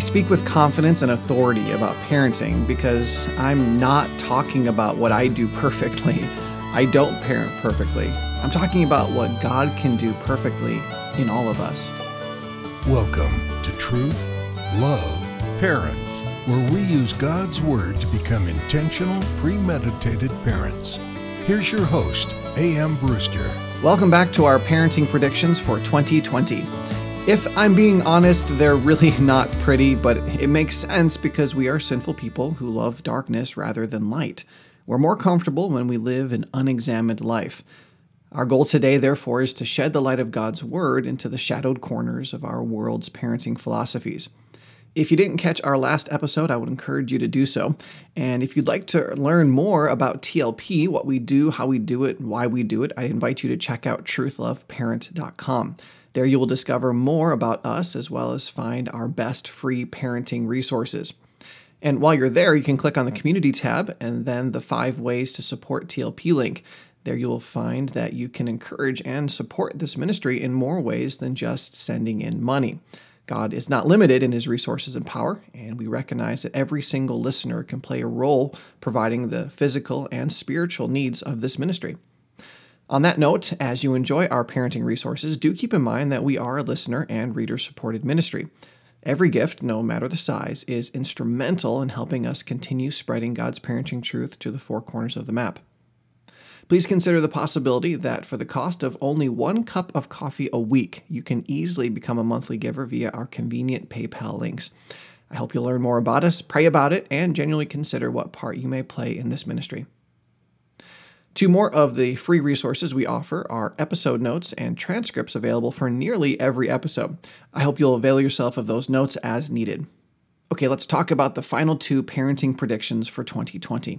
speak with confidence and authority about parenting because I'm not talking about what I do perfectly. I don't parent perfectly. I'm talking about what God can do perfectly in all of us. Welcome to Truth, Love, Parent, where we use God's Word to become intentional, premeditated parents. Here's your host, A.M. Brewster. Welcome back to our parenting predictions for 2020. If I'm being honest, they're really not pretty, but it makes sense because we are sinful people who love darkness rather than light. We're more comfortable when we live an unexamined life. Our goal today, therefore, is to shed the light of God's Word into the shadowed corners of our world's parenting philosophies. If you didn't catch our last episode, I would encourage you to do so. And if you'd like to learn more about TLP, what we do, how we do it, and why we do it, I invite you to check out truthloveparent.com. There you will discover more about us as well as find our best free parenting resources. And while you're there, you can click on the community tab and then the 5 ways to support TLP link. There you will find that you can encourage and support this ministry in more ways than just sending in money. God is not limited in his resources and power, and we recognize that every single listener can play a role providing the physical and spiritual needs of this ministry. On that note, as you enjoy our parenting resources, do keep in mind that we are a listener and reader-supported ministry. Every gift, no matter the size, is instrumental in helping us continue spreading God's parenting truth to the 4 corners of the map. Please consider the possibility that for the cost of only 1 cup of coffee a week, you can easily become a monthly giver via our convenient PayPal links. I hope you'll learn more about us, pray about it, and genuinely consider what part you may play in this ministry. 2 more of the free resources we offer are episode notes and transcripts available for nearly every episode. I hope you'll avail yourself of those notes as needed. Okay, let's talk about the final 2 parenting predictions for 2020.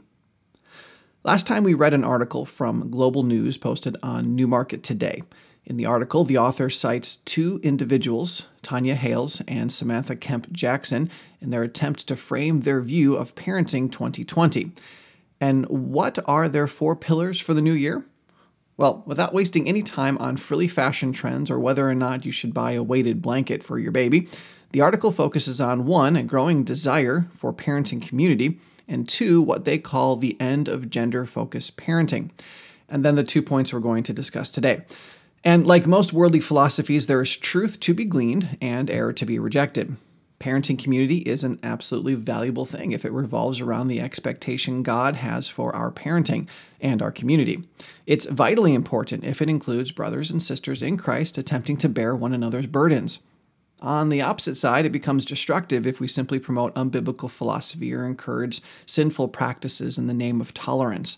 Last time we read an article from Global News posted on Newmarket Today. In the article, the author cites 2 individuals, Tanya Hales and Samantha Kemp Jackson, in their attempts to frame their view of parenting 2020. And what are their 4 pillars for the new year? Well, without wasting any time on frilly fashion trends or whether or not you should buy a weighted blanket for your baby, the article focuses on 1, a growing desire for parenting community, and 2, what they call the end of gender-focused parenting. And then the 2 points we're going to discuss today. And like most worldly philosophies, there is truth to be gleaned and error to be rejected. Parenting community is an absolutely valuable thing if it revolves around the expectation God has for our parenting and our community. It's vitally important if it includes brothers and sisters in Christ attempting to bear one another's burdens. On the opposite side, it becomes destructive if we simply promote unbiblical philosophy or encourage sinful practices in the name of tolerance.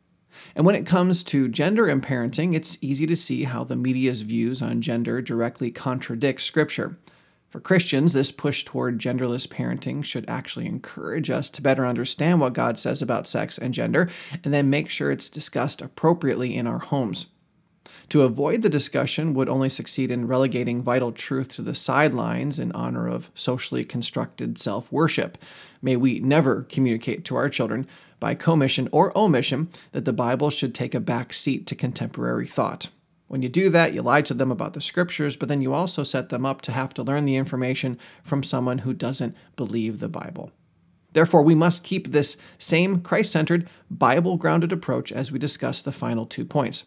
And when it comes to gender and parenting, it's easy to see how the media's views on gender directly contradict Scripture. For Christians, this push toward genderless parenting should actually encourage us to better understand what God says about sex and gender, and then make sure it's discussed appropriately in our homes. To avoid the discussion would only succeed in relegating vital truth to the sidelines in honor of socially constructed self-worship. May we never communicate to our children, by commission or omission, that the Bible should take a back seat to contemporary thought. When you do that, you lie to them about the Scriptures, but then you also set them up to have to learn the information from someone who doesn't believe the Bible. Therefore, we must keep this same Christ-centered, Bible-grounded approach as we discuss the final 2 points.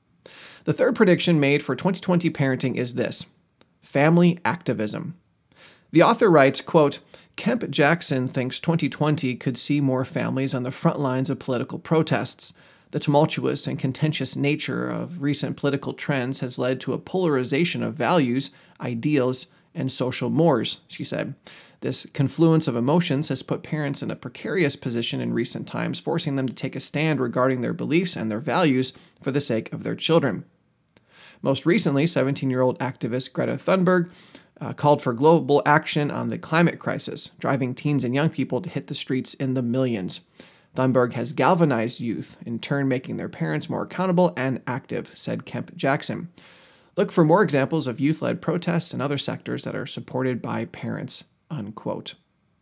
The 3rd prediction made for 2020 parenting is this: family activism. The author writes, quote, Kemp Jackson thinks 2020 could see more families on the front lines of political protests. The tumultuous and contentious nature of recent political trends has led to a polarization of values, ideals, and social mores, she said. This confluence of emotions has put parents in a precarious position in recent times, forcing them to take a stand regarding their beliefs and their values for the sake of their children. Most recently, 17-year-old activist Greta Thunberg called for global action on the climate crisis, driving teens and young people to hit the streets in the millions. Thunberg has galvanized youth, in turn making their parents more accountable and active, said Kemp Jackson. Look for more examples of youth-led protests in other sectors that are supported by parents, unquote.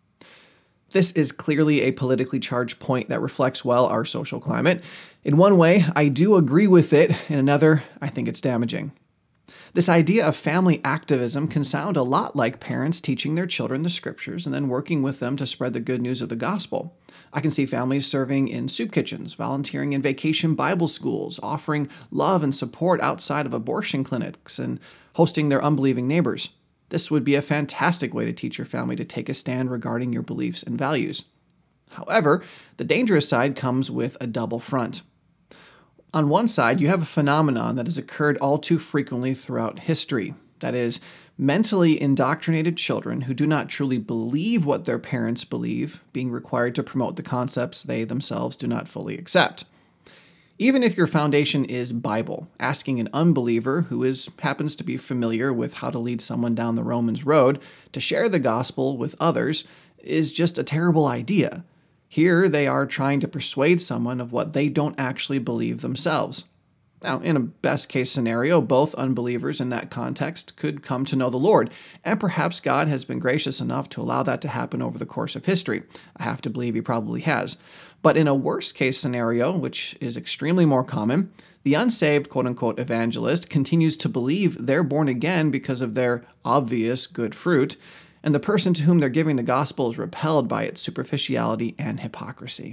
This is clearly a politically charged point that reflects well our social climate. In one way, I do agree with it. In another, I think it's damaging. This idea of family activism can sound a lot like parents teaching their children the scriptures and then working with them to spread the good news of the gospel. I can see families serving in soup kitchens, volunteering in vacation Bible schools, offering love and support outside of abortion clinics, and hosting their unbelieving neighbors. This would be a fantastic way to teach your family to take a stand regarding your beliefs and values. However, the dangerous side comes with a double front. On one side, you have a phenomenon that has occurred all too frequently throughout history. That is, mentally indoctrinated children who do not truly believe what their parents believe, being required to promote the concepts they themselves do not fully accept. Even if your foundation is Bible, asking an unbeliever who happens to be familiar with how to lead someone down the Romans road to share the gospel with others is just a terrible idea. Here they are trying to persuade someone of what they don't actually believe themselves. Now, in a best-case scenario, both unbelievers in that context could come to know the Lord, and perhaps God has been gracious enough to allow that to happen over the course of history. I have to believe he probably has. But in a worst-case scenario, which is extremely more common, the unsaved quote-unquote evangelist continues to believe they're born again because of their obvious good fruit, and the person to whom they're giving the gospel is repelled by its superficiality and hypocrisy.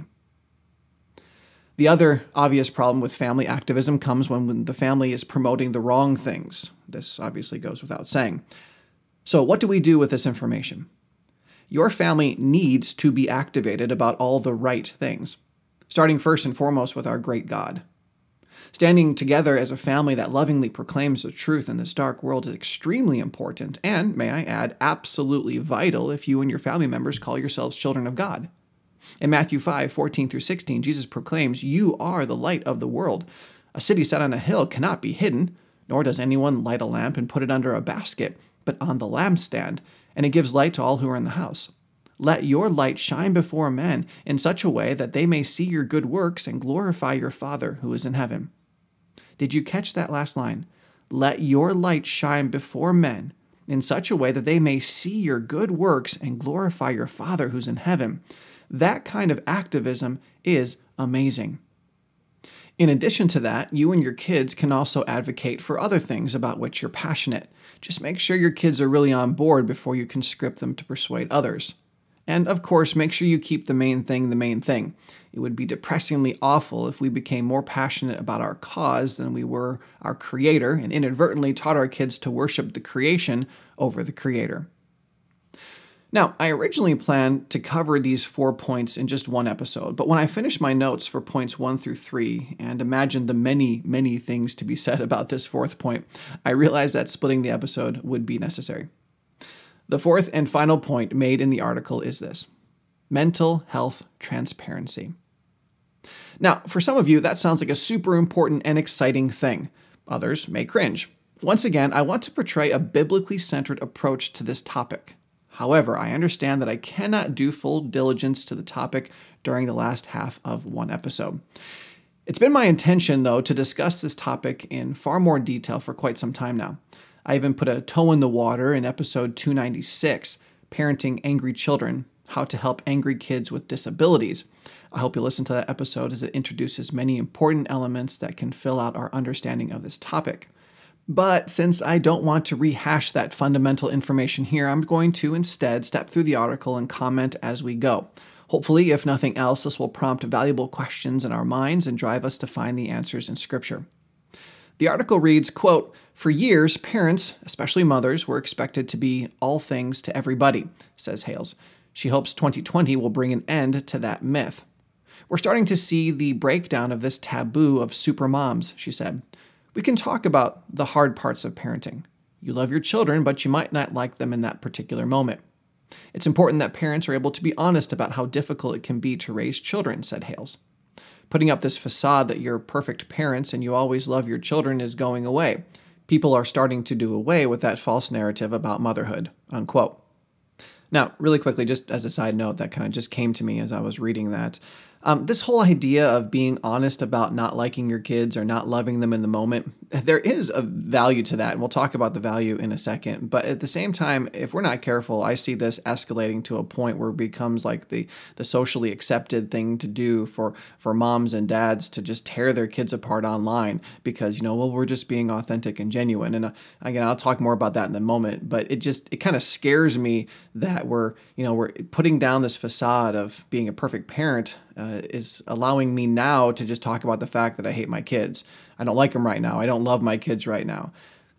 The other obvious problem with family activism comes when the family is promoting the wrong things. This obviously goes without saying. So what do we do with this information? Your family needs to be activated about all the right things, starting first and foremost with our great God. Standing together as a family that lovingly proclaims the truth in this dark world is extremely important and, may I add, absolutely vital if you and your family members call yourselves children of God. In Matthew 5:14-16, Jesus proclaims, "You are the light of the world. A city set on a hill cannot be hidden, nor does anyone light a lamp and put it under a basket, but on the lampstand, and it gives light to all who are in the house. Let your light shine before men in such a way that they may see your good works and glorify your Father who is in heaven." Did you catch that last line? Let your light shine before men in such a way that they may see your good works and glorify your Father who's in heaven. That kind of activism is amazing. In addition to that, you and your kids can also advocate for other things about which you're passionate. Just make sure your kids are really on board before you conscript them to persuade others. And of course, make sure you keep the main thing the main thing. It would be depressingly awful if we became more passionate about our cause than we were our Creator and inadvertently taught our kids to worship the creation over the Creator. Now, I originally planned to cover these 4 points in just one episode, but when I finished my notes for points 1-3 and imagined the many, many things to be said about this fourth point, I realized that splitting the episode would be necessary. The fourth and final point made in the article is this: mental health transparency. Now, for some of you, that sounds like a super important and exciting thing. Others may cringe. Once again, I want to portray a biblically centered approach to this topic. However, I understand that I cannot do full diligence to the topic during the last half of one episode. It's been my intention, though, to discuss this topic in far more detail for quite some time now. I even put a toe in the water in episode 296, Parenting Angry Children, How to Help Angry Kids with Disabilities. I hope you'll listen to that episode as it introduces many important elements that can fill out our understanding of this topic. But since I don't want to rehash that fundamental information here, I'm going to instead step through the article and comment as we go. Hopefully, if nothing else, this will prompt valuable questions in our minds and drive us to find the answers in Scripture. The article reads, quote, "For years, parents, especially mothers, were expected to be all things to everybody," says Hales. She hopes 2020 will bring an end to that myth. "We're starting to see the breakdown of this taboo of super moms," she said. "We can talk about the hard parts of parenting. You love your children, but you might not like them in that particular moment. It's important that parents are able to be honest about how difficult it can be to raise children," said Hales. "Putting up this facade that you're perfect parents and you always love your children is going away. People are starting to do away with that false narrative about motherhood," unquote. Now, really quickly, just as a side note, that kind of just came to me as I was reading that. This whole idea of being honest about not liking your kids or not loving them in the moment, there is a value to that. And we'll talk about the value in a second. But at the same time, if we're not careful, I see this escalating to a point where it becomes like the socially accepted thing to do for moms and dads to just tear their kids apart online because, well, we're just being authentic and genuine. And again, I'll talk more about that in a moment. But it kind of scares me that we're putting down this facade of being a perfect parent is allowing me now to just talk about the fact that I hate my kids. I don't like them right now. I don't love my kids right now.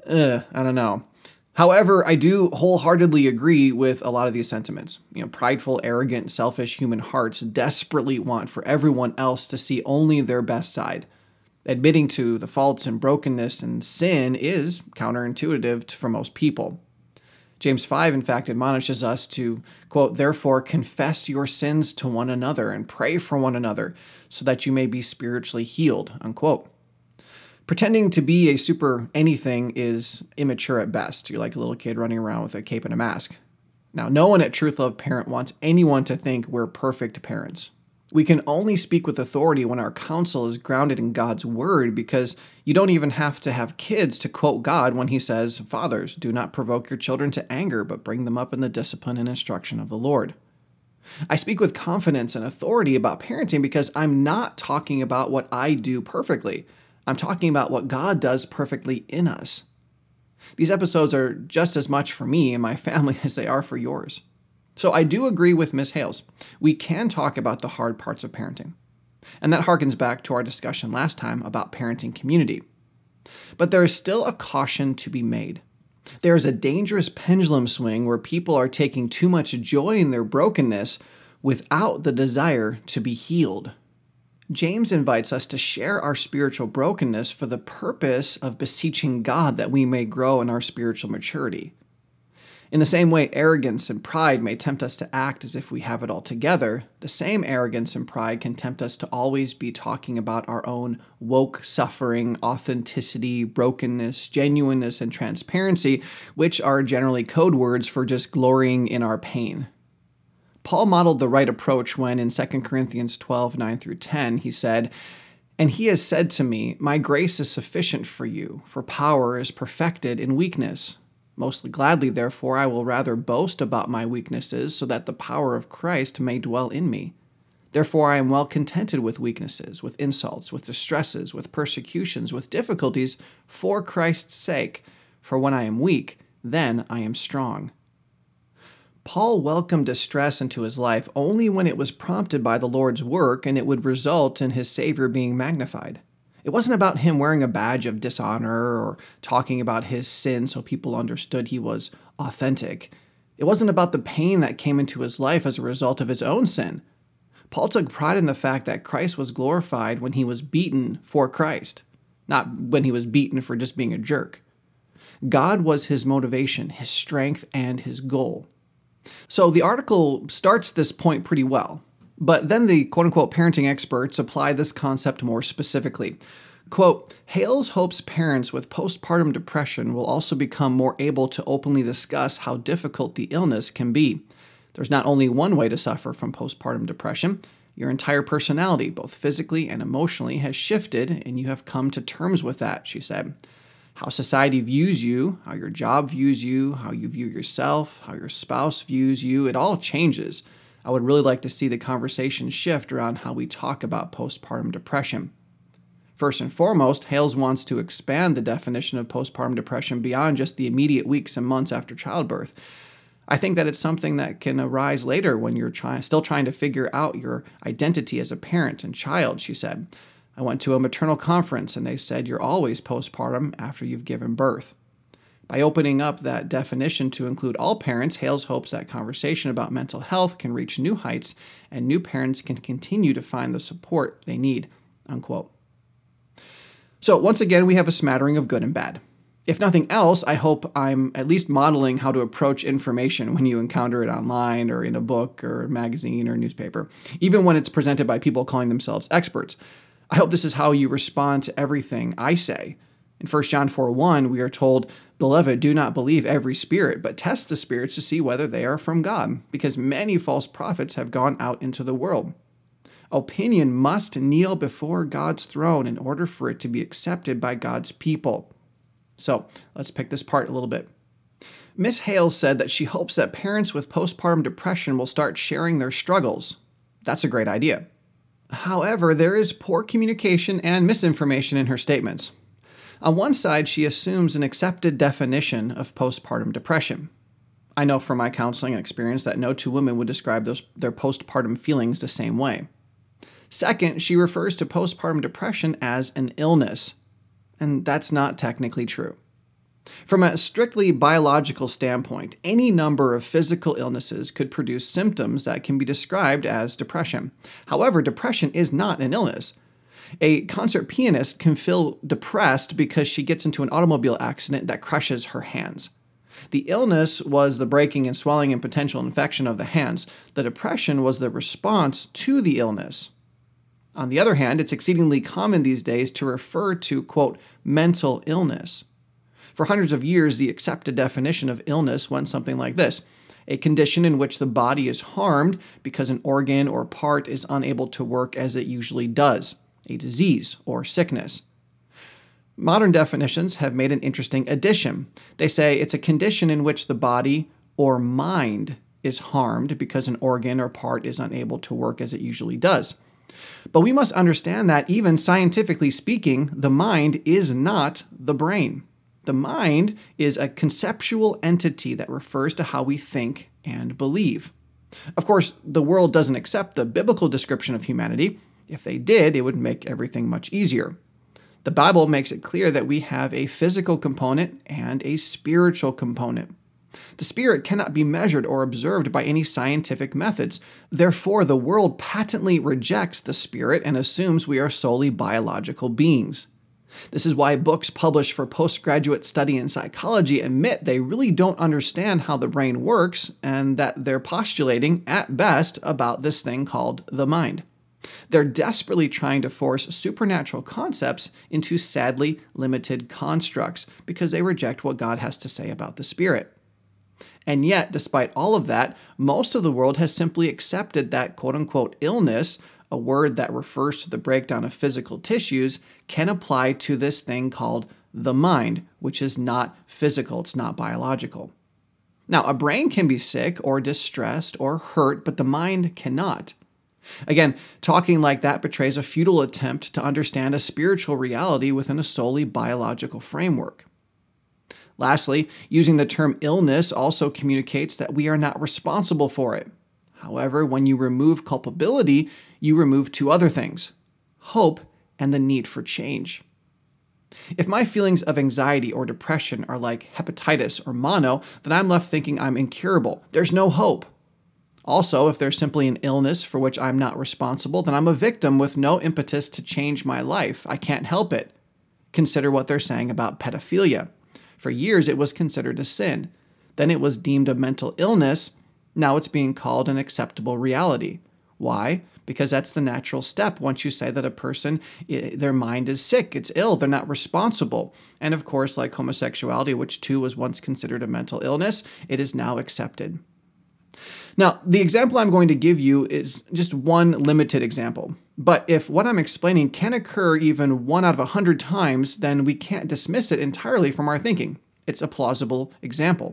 I don't know. However, I do wholeheartedly agree with a lot of these sentiments. Prideful, arrogant, selfish human hearts desperately want for everyone else to see only their best side. Admitting to the faults and brokenness and sin is counterintuitive for most people. James 5, in fact, admonishes us to, quote, "Therefore confess your sins to one another and pray for one another so that you may be spiritually healed," unquote. Pretending to be a super anything is immature at best. You're like a little kid running around with a cape and a mask. Now, no one at Truth Love Parent wants anyone to think we're perfect parents. We can only speak with authority when our counsel is grounded in God's word, because you don't even have to have kids to quote God when he says, "Fathers, do not provoke your children to anger, but bring them up in the discipline and instruction of the Lord." I speak with confidence and authority about parenting because I'm not talking about what I do perfectly. I'm talking about what God does perfectly in us. These episodes are just as much for me and my family as they are for yours. So I do agree with Ms. Hales. We can talk about the hard parts of parenting. And that harkens back to our discussion last time about parenting community. But there is still a caution to be made. There is a dangerous pendulum swing where people are taking too much joy in their brokenness without the desire to be healed. James invites us to share our spiritual brokenness for the purpose of beseeching God that we may grow in our spiritual maturity. In the same way arrogance and pride may tempt us to act as if we have it all together, the same arrogance and pride can tempt us to always be talking about our own woke suffering, authenticity, brokenness, genuineness, and transparency, which are generally code words for just glorying in our pain. Paul modeled the right approach when in 2 Corinthians 12, 9 through 10, he said, "And he has said to me, my grace is sufficient for you, for power is perfected in weakness. Most gladly, therefore, I will rather boast about my weaknesses, so that the power of Christ may dwell in me. Therefore, I am well contented with weaknesses, with insults, with distresses, with persecutions, with difficulties, for Christ's sake. For when I am weak, then I am strong." Paul welcomed distress into his life only when it was prompted by the Lord's work and it would result in his Savior being magnified. It wasn't about him wearing a badge of dishonor or talking about his sin so people understood he was authentic. It wasn't about the pain that came into his life as a result of his own sin. Paul took pride in the fact that Christ was glorified when he was beaten for Christ, not when he was beaten for just being a jerk. God was his motivation, his strength, and his goal. So the article starts this point pretty well. But then the quote-unquote parenting experts apply this concept more specifically. Quote, "Hales hopes parents with postpartum depression will also become more able to openly discuss how difficult the illness can be. There's not only one way to suffer from postpartum depression. Your entire personality, both physically and emotionally, has shifted, and you have come to terms with that," she said. "How society views you, how your job views you, how you view yourself, how your spouse views you, it all changes. I would really like to see the conversation shift around how we talk about postpartum depression." First and foremost, Hales wants to expand the definition of postpartum depression beyond just the immediate weeks and months after childbirth. I think that it's something that can arise later when you're still trying to figure out your identity as a parent and child, she said. "I went to a maternal conference and they said you're always postpartum after you've given birth." By opening up that definition to include all parents, Hales hopes that conversation about mental health can reach new heights and new parents can continue to find the support they need, unquote. So once again, we have a smattering of good and bad. If nothing else, I hope I'm at least modeling how to approach information when you encounter it online or in a book or a magazine or newspaper, even when it's presented by people calling themselves experts. I hope this is how you respond to everything I say. In 1 John 4:1, we are told, "Beloved, do not believe every spirit, but test the spirits to see whether they are from God, because many false prophets have gone out into the world." Opinion must kneel before God's throne in order for it to be accepted by God's people. So let's pick this apart a little bit. Miss Hales said that she hopes that parents with postpartum depression will start sharing their struggles. That's a great idea. However, there is poor communication and misinformation in her statements. On one side, she assumes an accepted definition of postpartum depression. I know from my counseling and experience that no two women would describe their postpartum feelings the same way. Second, she refers to postpartum depression as an illness, and that's not technically true. From a strictly biological standpoint, any number of physical illnesses could produce symptoms that can be described as depression. However, depression is not an illness. A concert pianist can feel depressed because she gets into an automobile accident that crushes her hands. The illness was the breaking and swelling and potential infection of the hands. The depression was the response to the illness. On the other hand, it's exceedingly common these days to refer to, quote, mental illness. For hundreds of years, the accepted definition of illness went something like this: a condition in which the body is harmed because an organ or part is unable to work as it usually does, a disease or sickness. Modern definitions have made an interesting addition. They say it's a condition in which the body or mind is harmed because an organ or part is unable to work as it usually does. But we must understand that even scientifically speaking, the mind is not the brain. The mind is a conceptual entity that refers to how we think and believe. Of course, the world doesn't accept the biblical description of humanity. If they did, it would make everything much easier. The Bible makes it clear that we have a physical component and a spiritual component. The spirit cannot be measured or observed by any scientific methods. Therefore, the world patently rejects the spirit and assumes we are solely biological beings. This is why books published for postgraduate study in psychology admit they really don't understand how the brain works and that they're postulating, at best, about this thing called the mind. They're desperately trying to force supernatural concepts into sadly limited constructs because they reject what God has to say about the spirit. And yet, despite all of that, most of the world has simply accepted that quote-unquote illness, a word that refers to the breakdown of physical tissues, can apply to this thing called the mind, which is not physical, it's not biological. Now, a brain can be sick or distressed or hurt, but the mind cannot. Again, talking like that betrays a futile attempt to understand a spiritual reality within a solely biological framework. Lastly, using the term illness also communicates that we are not responsible for it. However, when you remove culpability, you remove two other things: hope and the need for change. If my feelings of anxiety or depression are like hepatitis or mono, then I'm left thinking I'm incurable. There's no hope. Also, if there's simply an illness for which I'm not responsible, then I'm a victim with no impetus to change my life. I can't help it. Consider what they're saying about pedophilia. For years, it was considered a sin. Then it was deemed a mental illness. Now it's being called an acceptable reality. Why? Because that's the natural step once you say that a person, their mind is sick, it's ill, they're not responsible. And of course, like homosexuality, which too was once considered a mental illness, it is now accepted. Now, the example I'm going to give you is just one limited example. But if what I'm explaining can occur even 1 out of 100 times, then we can't dismiss it entirely from our thinking. It's a plausible example.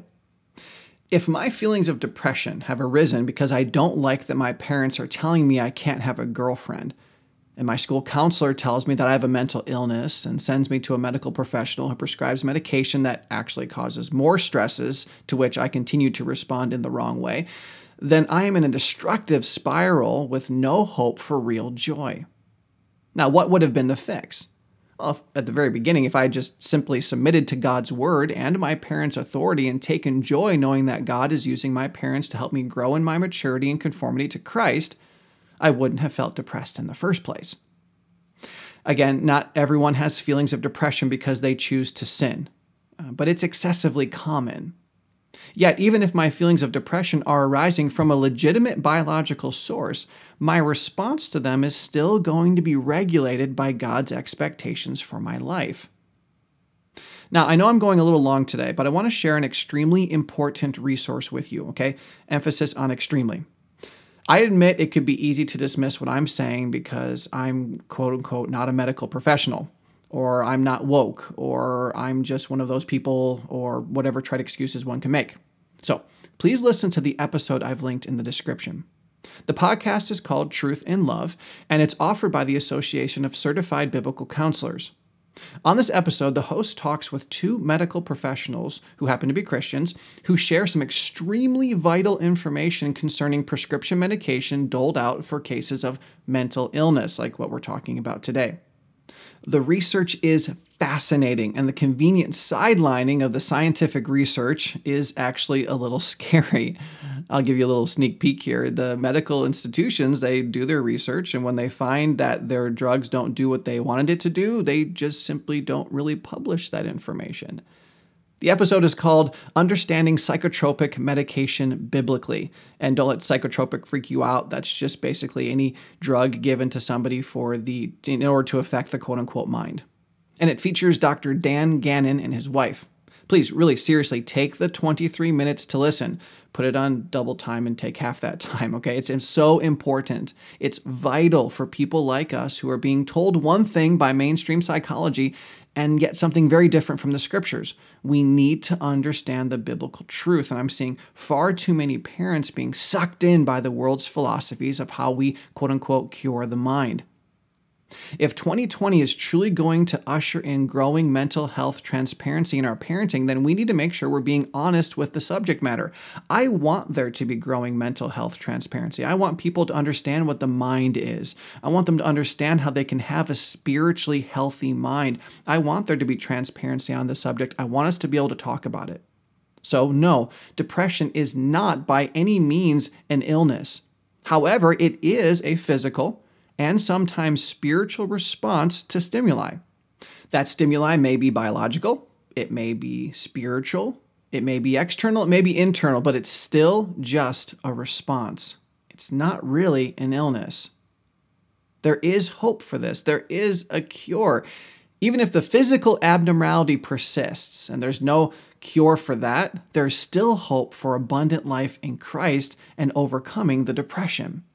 If my feelings of depression have arisen because I don't like that my parents are telling me I can't have a girlfriend, and my school counselor tells me that I have a mental illness and sends me to a medical professional who prescribes medication that actually causes more stresses to which I continue to respond in the wrong way, then I am in a destructive spiral with no hope for real joy. Now, what would have been the fix? Well, at the very beginning, if I had just simply submitted to God's word and my parents' authority and taken joy knowing that God is using my parents to help me grow in my maturity and conformity to Christ, I wouldn't have felt depressed in the first place. Again, not everyone has feelings of depression because they choose to sin, but it's excessively common. Yet, even if my feelings of depression are arising from a legitimate biological source, my response to them is still going to be regulated by God's expectations for my life. Now, I know I'm going a little long today, but I want to share an extremely important resource with you, okay? Emphasis on extremely. I admit it could be easy to dismiss what I'm saying because I'm quote unquote not a medical professional, or I'm not woke, or I'm just one of those people, or whatever trite excuses one can make. So please listen to the episode I've linked in the description. The podcast is called Truth in Love, and it's offered by the Association of Certified Biblical Counselors. On this episode, the host talks with two medical professionals who happen to be Christians who share some extremely vital information concerning prescription medication doled out for cases of mental illness, like what we're talking about today. The research is fascinating, and the convenient sidelining of the scientific research is actually a little scary. I'll give you a little sneak peek here. The medical institutions, they do their research, and when they find that their drugs don't do what they wanted it to do, they just simply don't really publish that information. The episode is called Understanding Psychotropic Medication Biblically. And don't let psychotropic freak you out. That's just basically any drug given to somebody in order to affect the quote-unquote mind. And it features Dr. Dan Gannon and his wife. Please, really seriously, take the 23 minutes to listen. Put it on double time and take half that time, okay? It's so important. It's vital for people like us who are being told one thing by mainstream psychology and get something very different from the scriptures. We need to understand the biblical truth, and I'm seeing far too many parents being sucked in by the world's philosophies of how we, quote-unquote, cure the mind. If 2020 is truly going to usher in growing mental health transparency in our parenting, then we need to make sure we're being honest with the subject matter. I want there to be growing mental health transparency. I want people to understand what the mind is. I want them to understand how they can have a spiritually healthy mind. I want there to be transparency on the subject. I want us to be able to talk about it. So no, depression is not by any means an illness. However, it is a physical and sometimes spiritual response to stimuli. That stimuli may be biological, it may be spiritual, it may be external, it may be internal, but it's still just a response. It's not really an illness. There is hope for this. There is a cure. Even if the physical abnormality persists and there's no cure for that, there's still hope for abundant life in Christ and overcoming the depression.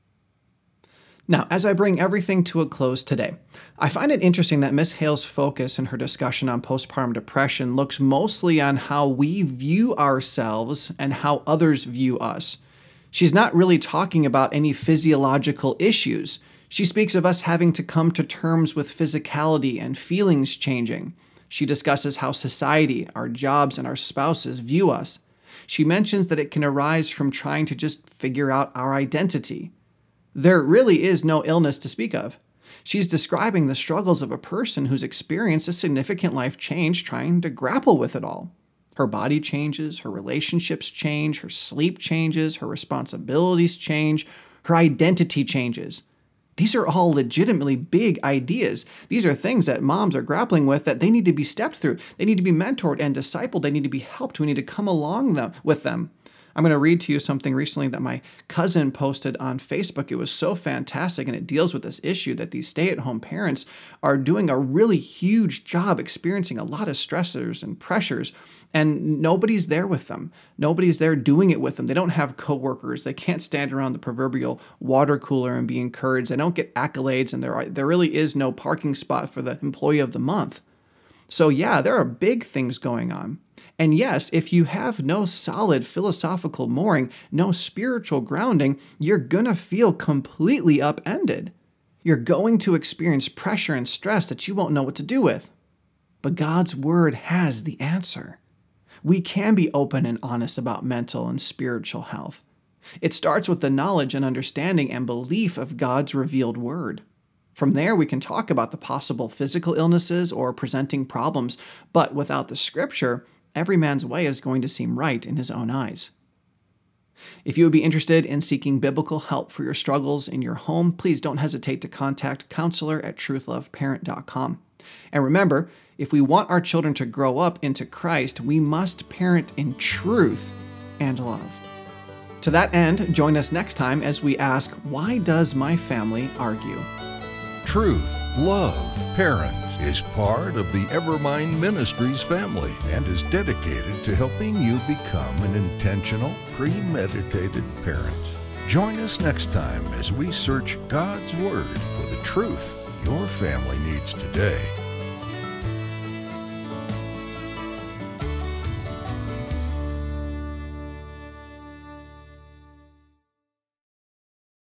Now, as I bring everything to a close today, I find it interesting that Ms. Hale's focus in her discussion on postpartum depression looks mostly on how we view ourselves and how others view us. She's not really talking about any physiological issues. She speaks of us having to come to terms with physicality and feelings changing. She discusses how society, our jobs, and our spouses view us. She mentions that it can arise from trying to just figure out our identity. There really is no illness to speak of. She's describing the struggles of a person who's experienced a significant life change trying to grapple with it all. Her body changes, her relationships change, her sleep changes, her responsibilities change, her identity changes. These are all legitimately big ideas. These are things that moms are grappling with that they need to be stepped through. They need to be mentored and discipled. They need to be helped. We need to come along with them. I'm going to read to you something recently that my cousin posted on Facebook. It was so fantastic, and it deals with this issue that these stay-at-home parents are doing a really huge job experiencing a lot of stressors and pressures, and nobody's there with them. Nobody's there doing it with them. They don't have coworkers. They can't stand around the proverbial water cooler and be encouraged. They don't get accolades, and there really is no parking spot for the employee of the month. So yeah, there are big things going on. And yes, if you have no solid philosophical mooring, no spiritual grounding, you're going to feel completely upended. You're going to experience pressure and stress that you won't know what to do with. But God's Word has the answer. We can be open and honest about mental and spiritual health. It starts with the knowledge and understanding and belief of God's revealed Word. From there, we can talk about the possible physical illnesses or presenting problems, but without the Scripture, every man's way is going to seem right in his own eyes. If you would be interested in seeking biblical help for your struggles in your home, please don't hesitate to contact counselor@truthloveparent.com. And remember, if we want our children to grow up into Christ, we must parent in truth and love. To that end, join us next time as we ask, why does my family argue? Truth, Love, Parent is part of the Evermind Ministries family and is dedicated to helping you become an intentional, premeditated parent. Join us next time as we search God's Word for the truth your family needs today.